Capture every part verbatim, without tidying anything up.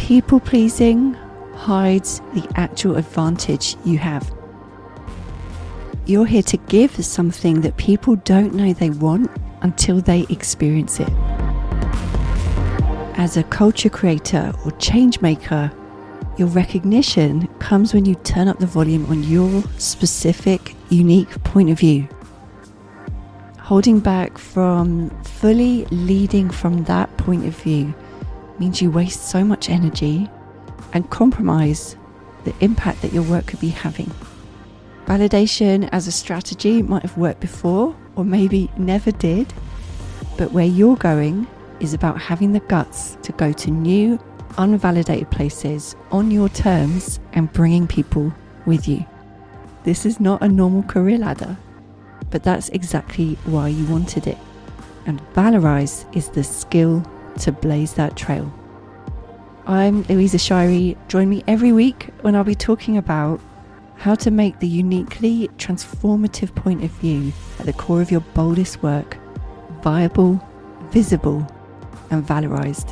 People pleasing hides the actual advantage you have. You're here to give something that people don't know they want until they experience it. As a culture creator or change maker, your recognition comes when you turn up the volume on your specific, unique point of view. Holding back from fully leading from that point of view means you waste so much energy and compromise the impact that your work could be having. Validation as a strategy might have worked before, or maybe never did, but where you're going is about having the guts to go to new, unvalidated places on your terms and bringing people with you. This is not a normal career ladder, but that's exactly why you wanted it. And Valorize is the skill to blaze that trail. I'm Louisa Shirey. Join me every week when I'll be talking about how to make the uniquely transformative point of view at the core of your boldest work viable, visible, and valorized.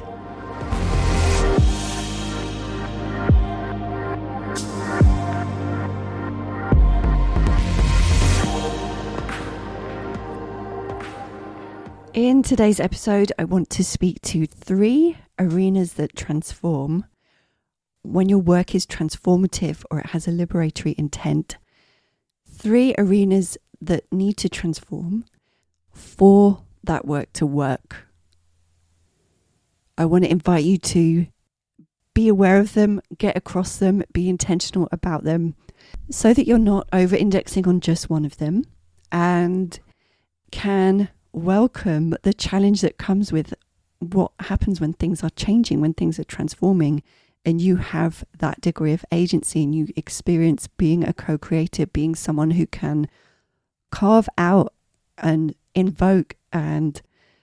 In today's episode, I want to speak to three arenas that transform when your work is transformative or it has a liberatory intent. Three arenas that need to transform for that work to work. I want to invite you to be aware of them, get across them, be intentional about them so that you're not over-indexing on just one of them and can welcome the challenge that comes with what happens when things are changing, when things are transforming, and you have that degree of agency and you experience being a co-creator, being someone who can carve out and invoke and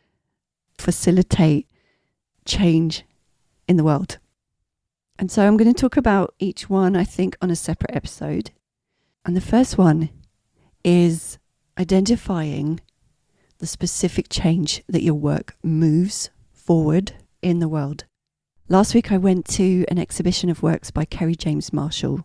facilitate change in the world. And so I'm going to talk about each one, I think, on a separate episode. And the first one is identifying the specific change that your work moves forward in the world. Last week I went to an exhibition of works by Kerry James Marshall.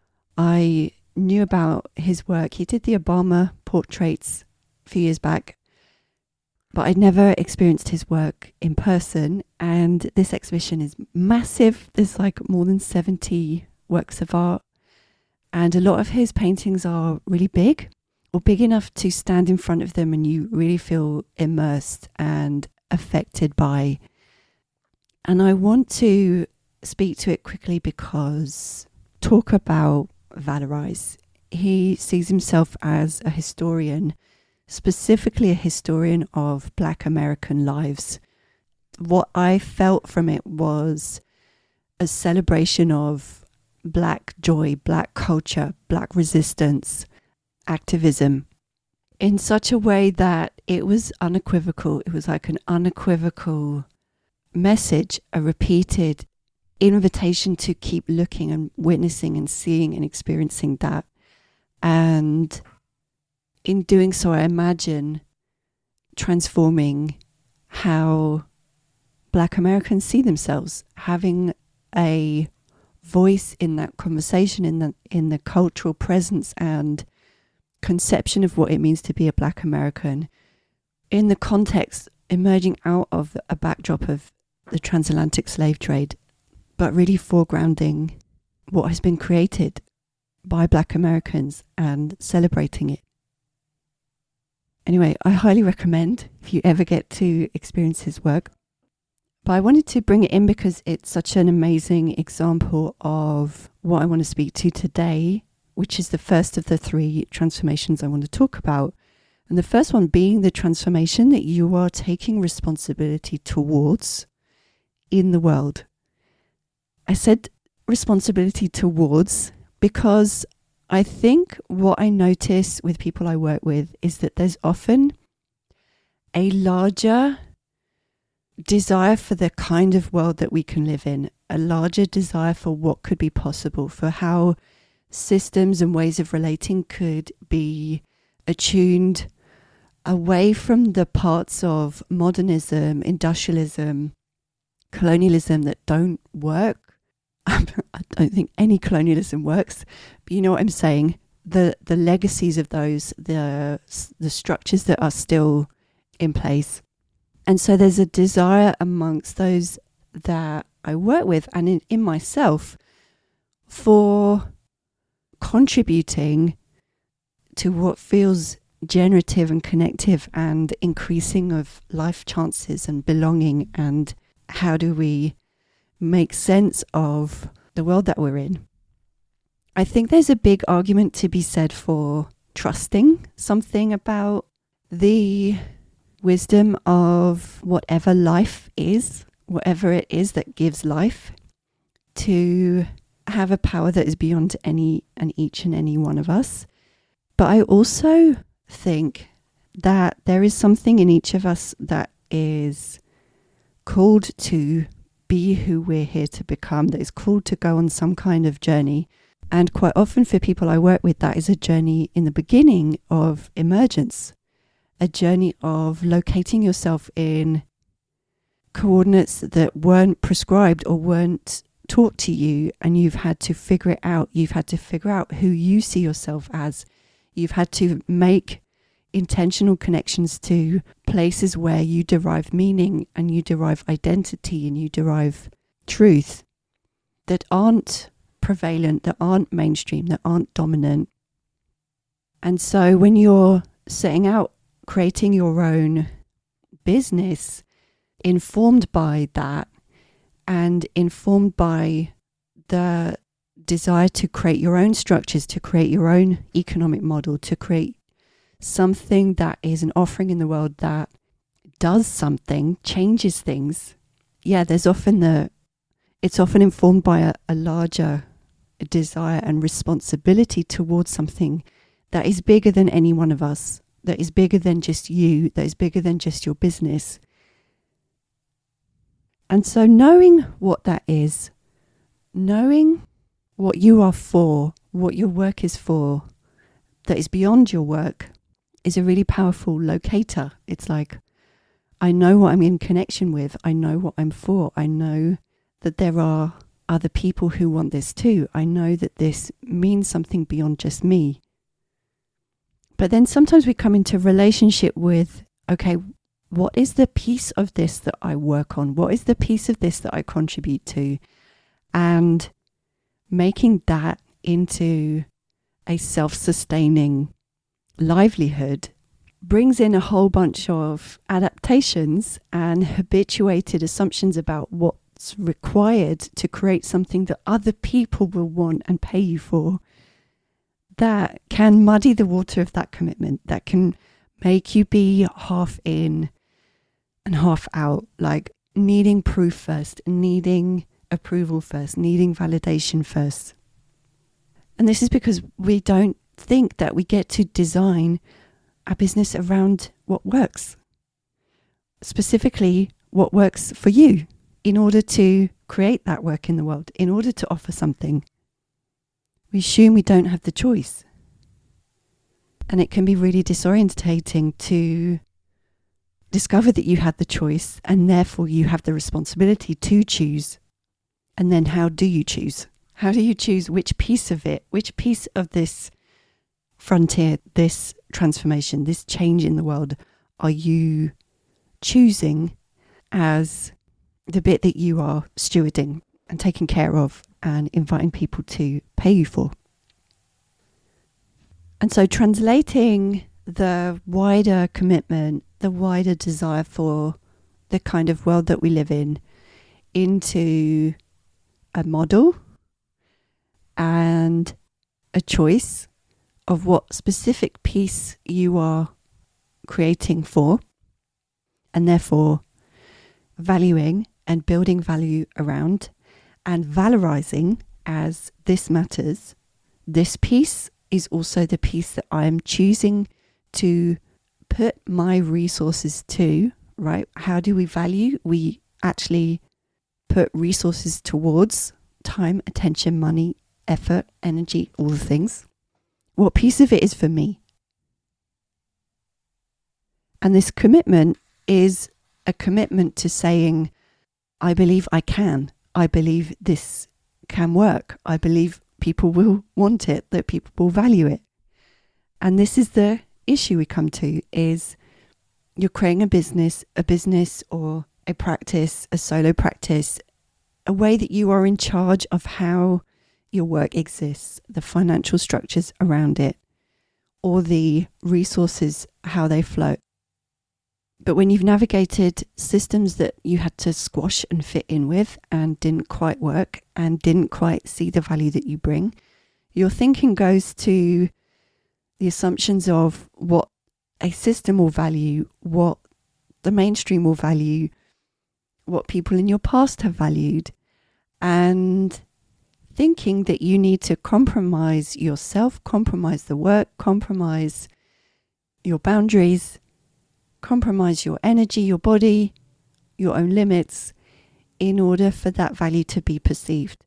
I knew about his work. He did the Obama portraits a few years back, but I'd never experienced his work in person. And this exhibition is massive. There's like more than seventy works of art. And a lot of his paintings are really big, or big enough to stand in front of them and you really feel immersed and affected by. And I want to speak to it quickly because talk about Valorize. He sees himself as a historian, specifically a historian of Black American lives. What I felt from it was a celebration of Black joy, Black culture, Black resistance, activism, in such a way that it was unequivocal. It was like an unequivocal message, a repeated invitation to keep looking and witnessing and seeing and experiencing that. And in doing so, I imagine transforming how Black Americans see themselves, having a voice in that conversation, in the in the cultural presence and conception of what it means to be a Black American, in the context emerging out of a backdrop of the transatlantic slave trade, but really foregrounding what has been created by Black Americans and celebrating it. Anyway, I highly recommend if you ever get to experience his work. But I wanted to bring it in because it's such an amazing example of what I want to speak to today, which is the first of the three transformations I want to talk about. And the first one being the transformation that you are taking responsibility towards in the world. I said responsibility towards because I think what I notice with people I work with is that there's often a larger desire for the kind of world that we can live in, a larger desire for what could be possible, for how systems and ways of relating could be attuned away from the parts of modernism, industrialism, colonialism that don't work, I don't think any colonialism works, but you know what I'm saying? The the legacies of those, the the structures that are still in place. And so there's a desire amongst those that I work with and in, in myself for contributing to what feels generative and connective and increasing of life chances and belonging, and how do we make sense of the world that we're in. I think there's a big argument to be said for trusting something about the wisdom of whatever life is, whatever it is that gives life, to have a power that is beyond any and each and any one of us. But I also think that there is something in each of us that is called to be who we're here to become, that is called to go on some kind of journey. And quite often for people I work with, that is a journey in the beginning of emergence, a journey of locating yourself in coordinates that weren't prescribed or weren't taught to you, and you've had to figure it out. You've had to figure out who you see yourself as. You've had to make intentional connections to places where you derive meaning and you derive identity and you derive truth that aren't prevalent, that aren't mainstream, that aren't dominant. And so when you're setting out, creating your own business, informed by that and informed by the desire to create your own structures, to create your own economic model, to create something that is an offering in the world that does something, changes things. Yeah, there's often the, it's often informed by a, a larger desire and responsibility towards something that is bigger than any one of us, that is bigger than just you, that is bigger than just your business. And so knowing what that is, knowing what you are for, what your work is for, that is beyond your work, is a really powerful locator. It's like, I know what I'm in connection with. I know what I'm for. I know that there are other people who want this too. I know that this means something beyond just me. But then sometimes we come into relationship with, okay, what is the piece of this that I work on? What is the piece of this that I contribute to? And making that into a self-sustaining livelihood brings in a whole bunch of adaptations and habituated assumptions about what's required to create something that other people will want and pay you for, that can muddy the water of that commitment, that can make you be half in and half out, like needing proof first, needing approval first, needing validation first. And this is because we don't think that we get to design our business around what works. Specifically, what works for you in order to create that work in the world, in order to offer something. We assume we don't have the choice. And it can be really disorientating to discover that you had the choice and therefore you have the responsibility to choose. And then how do you choose? How do you choose which piece of it, which piece of this frontier, this transformation, this change in the world are you choosing as the bit that you are stewarding and taking care of and inviting people to pay you for? And so translating the wider commitment, the wider desire for the kind of world that we live in into a model and a choice of what specific piece you are creating for, and therefore valuing and building value around and valorizing as this matters. This piece is also the piece that I am choosing to put my resources to, right? How do we value? We actually put resources towards time, attention, money, effort, energy, all the things. What piece of it is for me? And this commitment is a commitment to saying, I believe I can. I believe this can work. I believe people will want it, that people will value it. And this is the issue we come to, is you're creating a business, a business or a practice, a solo practice, a way that you are in charge of how your work exists, the financial structures around it, or the resources, how they flow. But when you've navigated systems that you had to squash and fit in with and didn't quite work and didn't quite see the value that you bring, your thinking goes to the assumptions of what a system will value, what the mainstream will value, what people in your past have valued, and thinking that you need to compromise yourself, compromise the work, compromise your boundaries, compromise your energy, your body, your own limits, in order for that value to be perceived.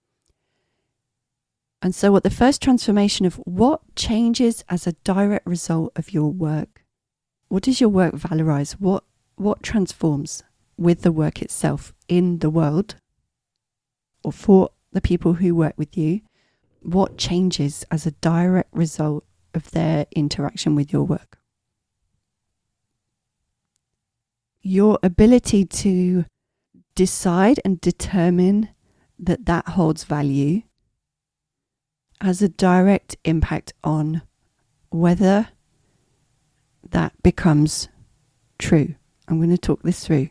And so what the first transformation of what changes as a direct result of your work? What does your work valorize? What, what transforms with the work itself in the world, or for the people who work with you? What changes as a direct result of their interaction with your work? Your ability to decide and determine that that holds value has a direct impact on whether that becomes true. I'm going to talk this through.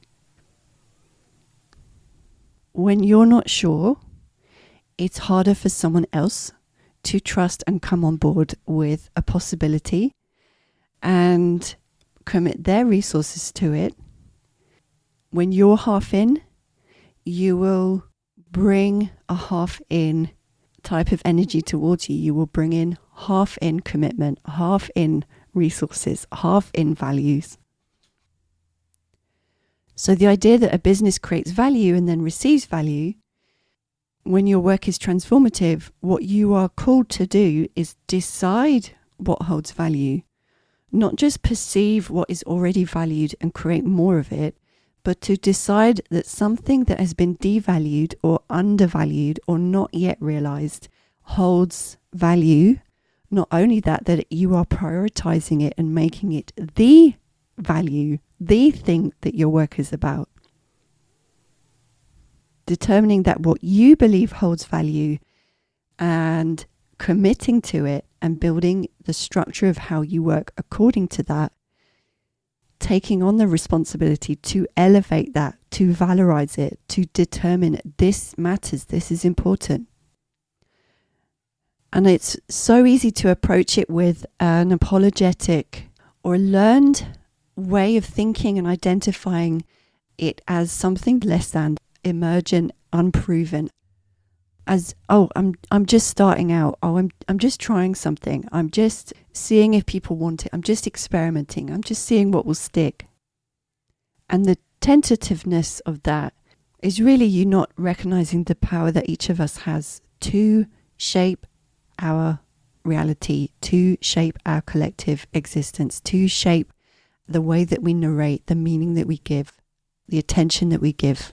When you're not sure, it's harder for someone else to trust and come on board with a possibility and commit their resources to it. When you're half in, you will bring a half in type of energy towards you. You will bring in half in commitment, half in resources, half in values. So the idea that a business creates value and then receives value, when your work is transformative, what you are called to do is decide what holds value, not just perceive what is already valued and create more of it, but to decide that something that has been devalued or undervalued or not yet realized holds value. Not only that, that you are prioritizing it and making it the value, the thing that your work is about. Determining that what you believe holds value and committing to it and building the structure of how you work according to that, taking on the responsibility to elevate that, to valorize it, to determine this matters, this is important. And it's so easy to approach it with an apologetic or learned way of thinking and identifying it as something less than emergent, unproven. As, oh, I'm I'm just starting out. Oh, I'm I'm just trying something. I'm just seeing if people want it. I'm just experimenting. I'm just seeing what will stick. And the tentativeness of that is really you not recognizing the power that each of us has to shape our reality, to shape our collective existence, to shape the way that we narrate, the meaning that we give, the attention that we give.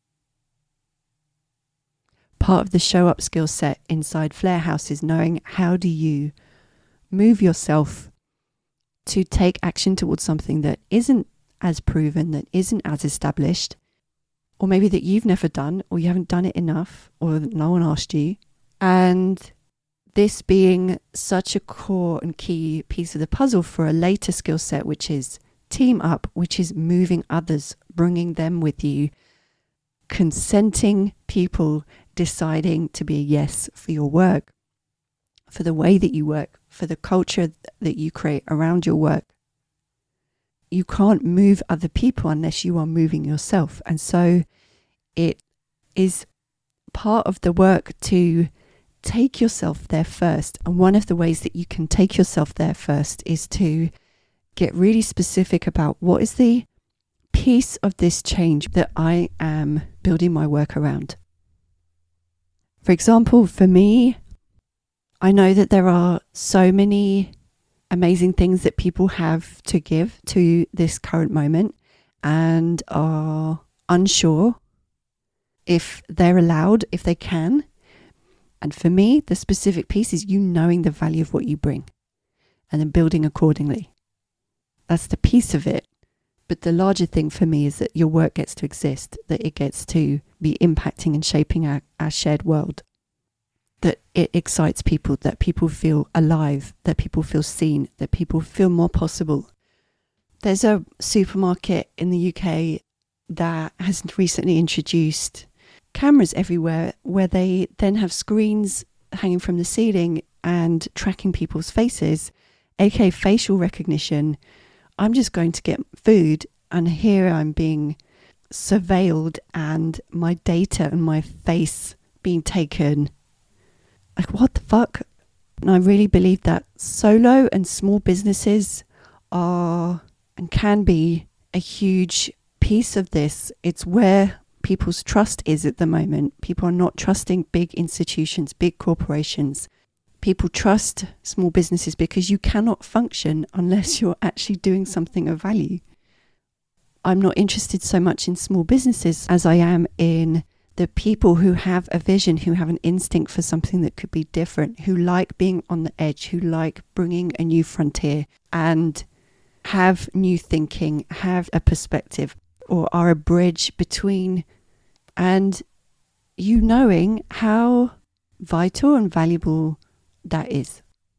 Part of the show up skill set inside Flare House is knowing how do you move yourself to take action towards something that isn't as proven, that isn't as established, or maybe that you've never done, or you haven't done it enough, or no one asked you. And this being such a core and key piece of the puzzle for a later skill set, which is team up, which is moving others, bringing them with you, consenting people deciding to be a yes for your work, for the way that you work, for the culture that you create around your work. You can't move other people unless you are moving yourself. And so it is part of the work to take yourself there first. And one of the ways that you can take yourself there first is to get really specific about what is the piece of this change that I am building my work around. For example, for me, I know that there are so many amazing things that people have to give to this current moment and are unsure if they're allowed, if they can, And for me, the specific piece is you knowing the value of what you bring and then building accordingly. That's the piece of it. But the larger thing for me is that your work gets to exist, that it gets to be impacting and shaping our, our shared world, that it excites people, that people feel alive, that people feel seen, that people feel more possible. There's a supermarket in the U K that has recently introduced cameras everywhere where they then have screens hanging from the ceiling and tracking people's faces, aka facial recognition. I'm just going to get food and here I'm being surveilled and my data and my face being taken. Like, what the fuck? And I really believe that solo and small businesses are and can be a huge piece of this. It's where people's trust is at the moment. People are not trusting big institutions, big corporations. People trust small businesses because you cannot function unless you're actually doing something of value. I'm not interested so much in small businesses as I am in the people who have a vision, who have an instinct for something that could be different, who like being on the edge, who like bringing a new frontier and have new thinking, have a perspective, or are a bridge between, and you knowing how vital and valuable that is.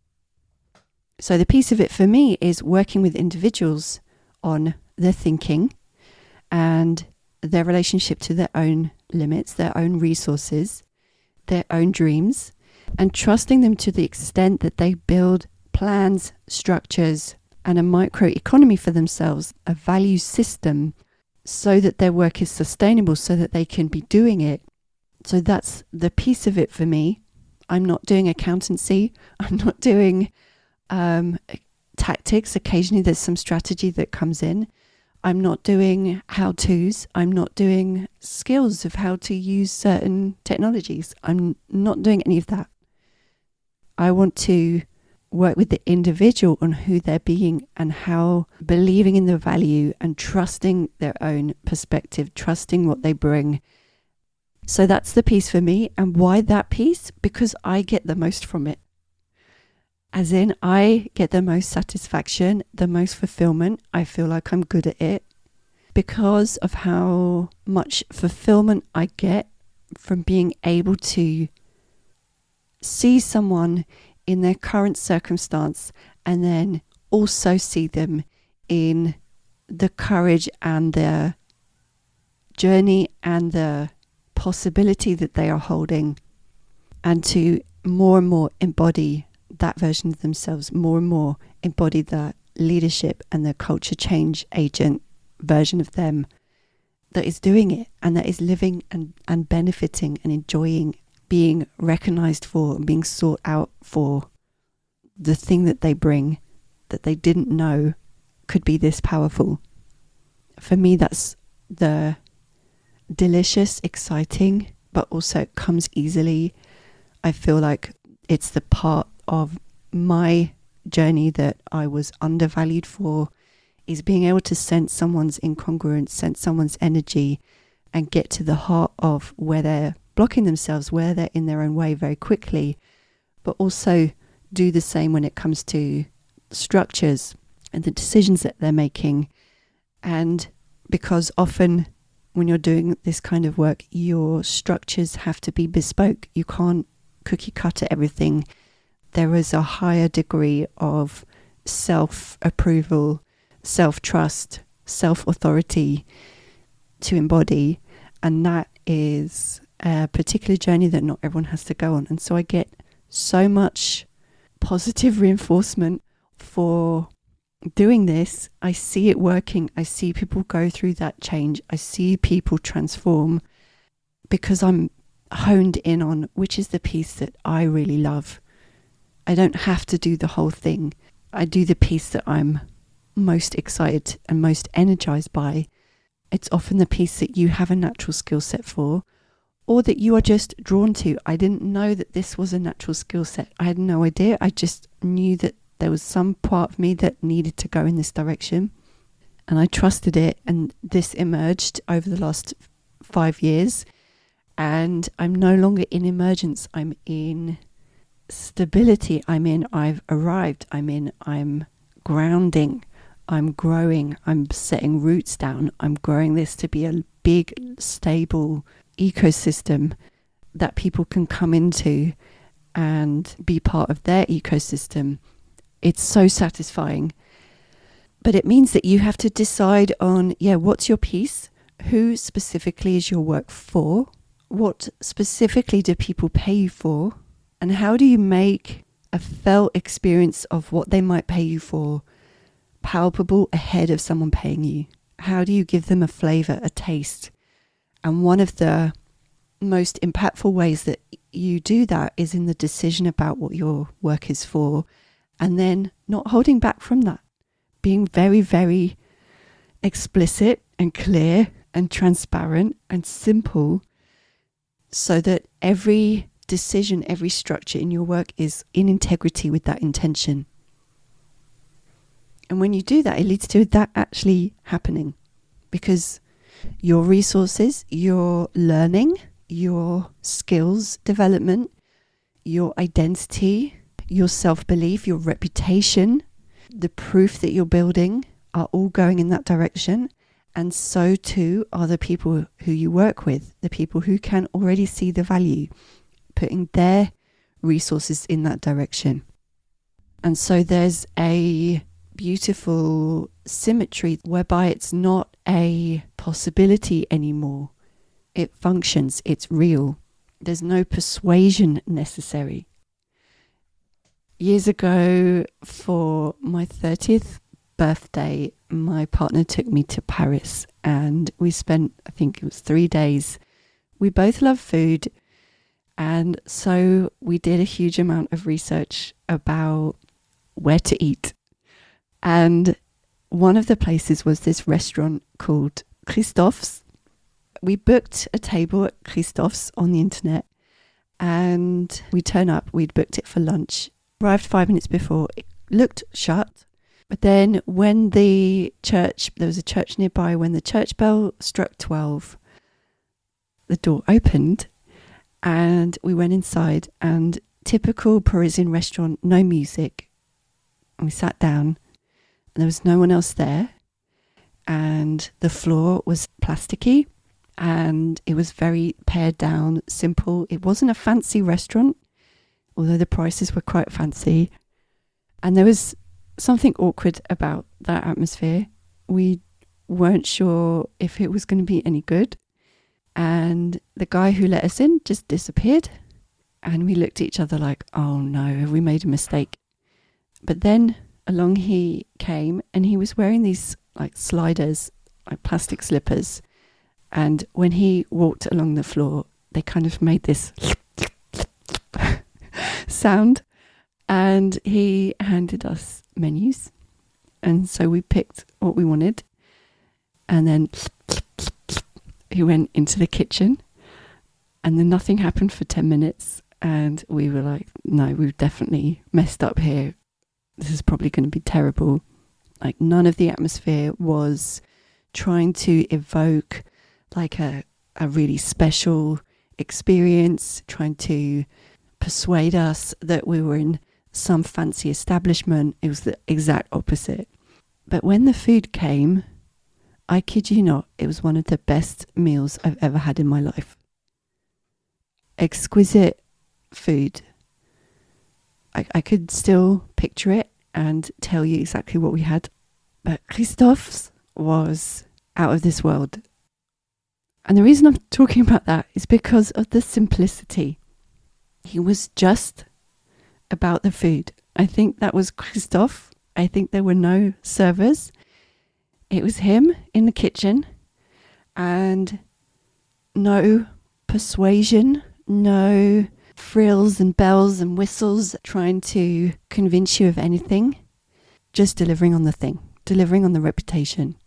So the piece of it for me is working with individuals on their thinking and their relationship to their own limits, their own resources, their own dreams, and trusting them to the extent that they build plans, structures, and a microeconomy for themselves, a value system, so that their work is sustainable, so that they can be doing it. So that's the piece of it for me. I'm not doing accountancy. I'm not doing um, tactics. Occasionally there's some strategy that comes in. I'm not doing how-tos. I'm not doing skills of how to use certain technologies. I'm not doing any of that. I want to work with the individual on who they're being and how believing in the value and trusting their own perspective, trusting what they bring. So that's the piece for me. And why that piece? Because I get the most from it. As in, I get the most satisfaction, the most fulfillment. I feel like I'm good at it because of how much fulfillment I get from being able to see someone in their current circumstance and then also see them in the courage and the journey and the possibility that they are holding, and to more and more embody that version of themselves, more and more embody the leadership and the culture change agent version of them that is doing it and that is living and, and benefiting and enjoying being recognized for and being sought out for the thing that they bring that they didn't know could be this powerful. For me, that's the delicious, exciting, but also it comes easily. I feel like it's the part of my journey that I was undervalued for, is being able to sense someone's incongruence, sense someone's energy, and get to the heart of where they're blocking themselves, where they're in their own way very quickly, but also do the same when it comes to structures and the decisions that they're making. And because often when you're doing this kind of work, your structures have to be bespoke. You can't cookie cutter everything. There is a higher degree of self-approval, self-trust, self-authority to embody. And that is a particular journey that not everyone has to go on. And so I get so much positive reinforcement for doing this. I see it working. I see people go through that change. I see people transform because I'm honed in on which is the piece that I really love. I don't have to do the whole thing. I do the piece that I'm most excited and most energized by. It's often the piece that you have a natural skill set for, or that you are just drawn to. I didn't know that this was a natural skill set. I had no idea. I just knew that there was some part of me that needed to go in this direction. And I trusted it. And this emerged over the last five years. And I'm no longer in emergence. I'm in stability. I'm in, I've arrived. I'm in, I'm grounding. I'm growing. I'm setting roots down. I'm growing this to be a big, stable ecosystem that people can come into and be part of their ecosystem. It's so satisfying. But it means that you have to decide on, yeah, what's your piece? Who specifically is your work for? What specifically do people pay you for? And how do you make a felt experience of what they might pay you for palpable ahead of someone paying you? How do you give them a flavor, a taste? And one of the most impactful ways that you do that is in the decision about what your work is for, and then not holding back from that, being very, very explicit and clear and transparent and simple, so that every decision, every structure in your work is in integrity with that intention. And when you do that, it leads to that actually happening, because your resources, your learning, your skills development, your identity, your self-belief, your reputation, the proof that you're building are all going in that direction. And so too are the people who you work with, the people who can already see the value, putting their resources in that direction. And so there's a beautiful symmetry whereby it's not a possibility anymore. It functions, it's real. There's no persuasion necessary. Years ago, for my thirtieth birthday, my partner took me to Paris, and we spent, I think it was three days. We both love food, and so we did a huge amount of research about where to eat. And one of the places was this restaurant called Christophe's. We booked a table at Christophe's on the internet, and we turn up. We'd booked it for lunch. Arrived five minutes before. It looked shut. But then when the church, there was a church nearby, when the church bell struck twelve, the door opened and we went inside, and typical Parisian restaurant, no music. And we sat down and there was no one else there. And the floor was plasticky and it was very pared down, simple. It wasn't a fancy restaurant, although the prices were quite fancy. And there was something awkward about that atmosphere. We weren't sure if it was going to be any good. And the guy who let us in just disappeared. And we looked at each other like, oh no, have we made a mistake? But then along he came, and he was wearing these like sliders, like plastic slippers. And when he walked along the floor, they kind of made this sound. And he handed us menus. And so we picked what we wanted. And then he went into the kitchen. And then nothing happened for ten minutes. And we were like, no, we've definitely messed up here. This is probably going to be terrible. Like, none of the atmosphere was trying to evoke like a, a really special experience, trying to persuade us that we were in some fancy establishment. It was the exact opposite. But when the food came, I kid you not, it was one of the best meals I've ever had in my life. Exquisite food. I, I could still picture it and tell you exactly what we had. But Christophe's was out of this world. And the reason I'm talking about that is because of the simplicity. He was just about the food. I think that was Christophe. I think there were no servers. It was him in the kitchen, and no persuasion, no frills and bells and whistles trying to convince you of anything. Just delivering on the thing, delivering on the reputation.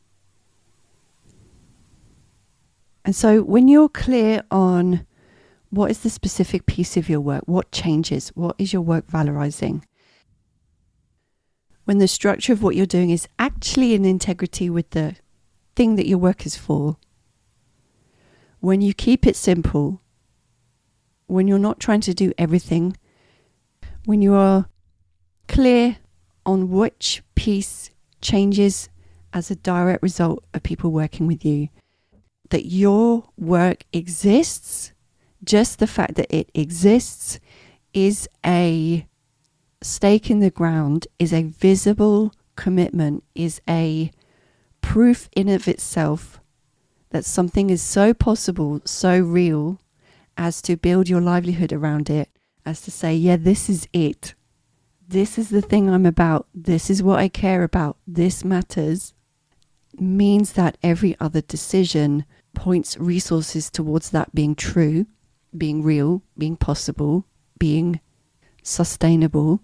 And so when you're clear on what is the specific piece of your work, what changes, what is your work valorizing, when the structure of what you're doing is actually in integrity with the thing that your work is for, when you keep it simple, when you're not trying to do everything, when you are clear on which piece changes as a direct result of people working with you, that your work exists, just the fact that it exists is a stake in the ground, is a visible commitment, is a proof in of itself that something is so possible, so real, as to build your livelihood around it, as to say, yeah, this is it. This is the thing I'm about. This is what I care about. This matters. Means that every other decision points resources towards that being true, being real, being possible, being sustainable.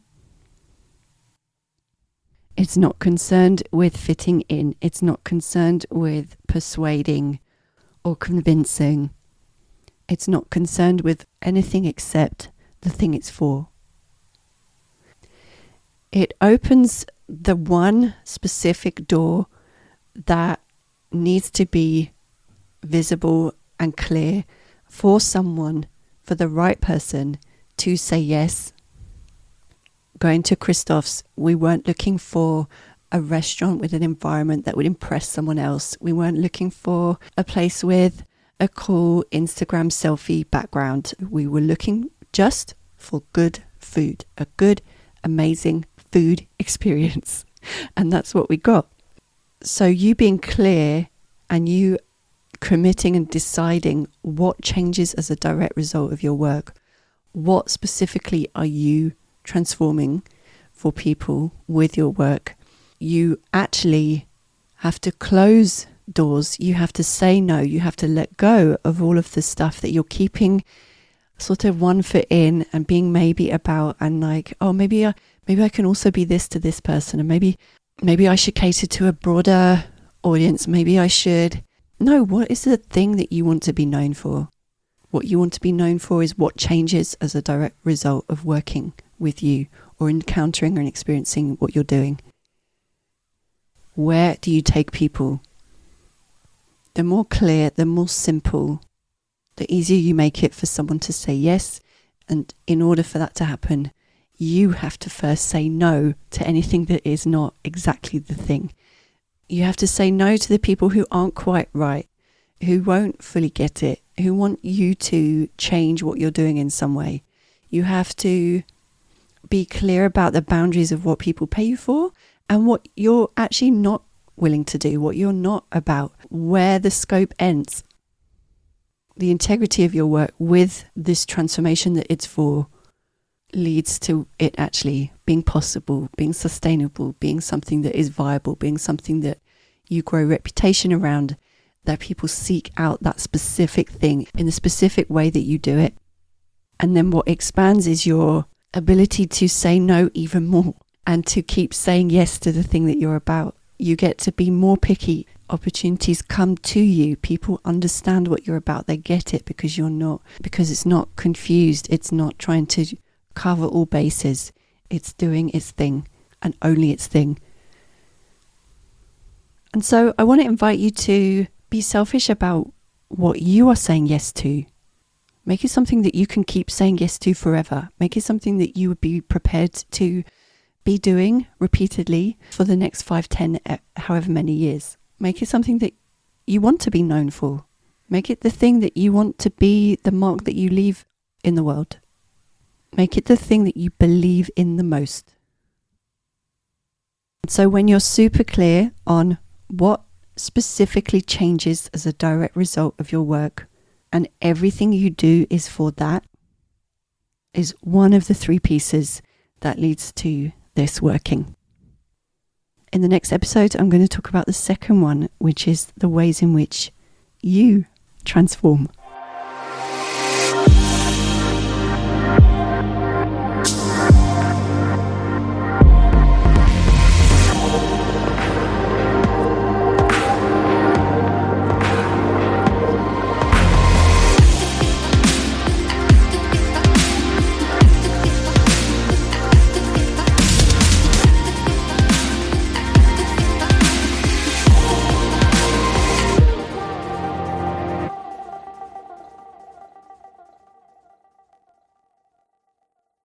It's not concerned with fitting in. It's not concerned with persuading or convincing. It's not concerned with anything except the thing it's for. It opens the one specific door that needs to be visible and clear for someone, for the right person to say yes. Going to Christoph's, we weren't looking for a restaurant with an environment that would impress someone else. We weren't looking for a place with a cool Instagram selfie background. We were looking just for good food, a good, amazing food experience. And that's what we got. So you being clear and you committing and deciding what changes as a direct result of your work, what specifically are you transforming for people with your work. You actually have to close doors. You have to say no. You have to let go of all of the stuff that you're keeping sort of one foot in and being maybe about, and like, oh, maybe I, maybe I can also be this to this person, and maybe maybe I should cater to a broader audience. Maybe I should. No, what is the thing that you want to be known for? What you want to be known for is what changes as a direct result of working with you or encountering and experiencing what you're doing. Where do you take people? The more clear, the more simple, the easier you make it for someone to say yes. And in order for that to happen, you have to first say no to anything that is not exactly the thing. You have to say no to the people who aren't quite right, who won't fully get it, who want you to change what you're doing in some way. You have to be clear about the boundaries of what people pay you for and what you're actually not willing to do, what you're not about, where the scope ends. The integrity of your work with this transformation that it's for leads to it actually being possible, being sustainable, being something that is viable, being something that you grow reputation around, that people seek out that specific thing in the specific way that you do it. And then what expands is your ability to say no even more and to keep saying yes to the thing that you're about. You get to be more picky. Opportunities come to you. People understand what you're about. They get it because you're not, because it's not confused. It's not trying to cover all bases. It's doing its thing and only its thing. And so I want to invite you to be selfish about what you are saying yes to. Make it something that you can keep saying yes to forever. Make it something that you would be prepared to be doing repeatedly for the next five, ten, however many years. Make it something that you want to be known for. Make it the thing that you want to be, the mark that you leave in the world. Make it the thing that you believe in the most. So when you're super clear on what specifically changes as a direct result of your work, and everything you do is for that, is one of the three pieces that leads to this working. In the next episode, I'm going to talk about the second one, which is the ways in which you transform.